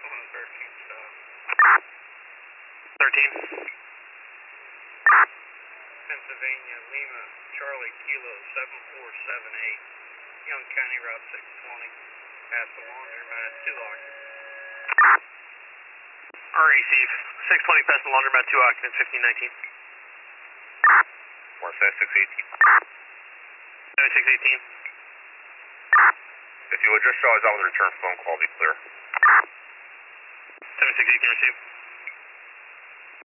13. Pennsylvania, Lima, Charlie, Kilo, 7478, Young County Route 620, past the laundromat, 2 occupants. Receive. 620 past the laundromat, 2 occupants, 1519. 17618. 7618. If you would just show us out with a return phone call, be clear. 7618 receive.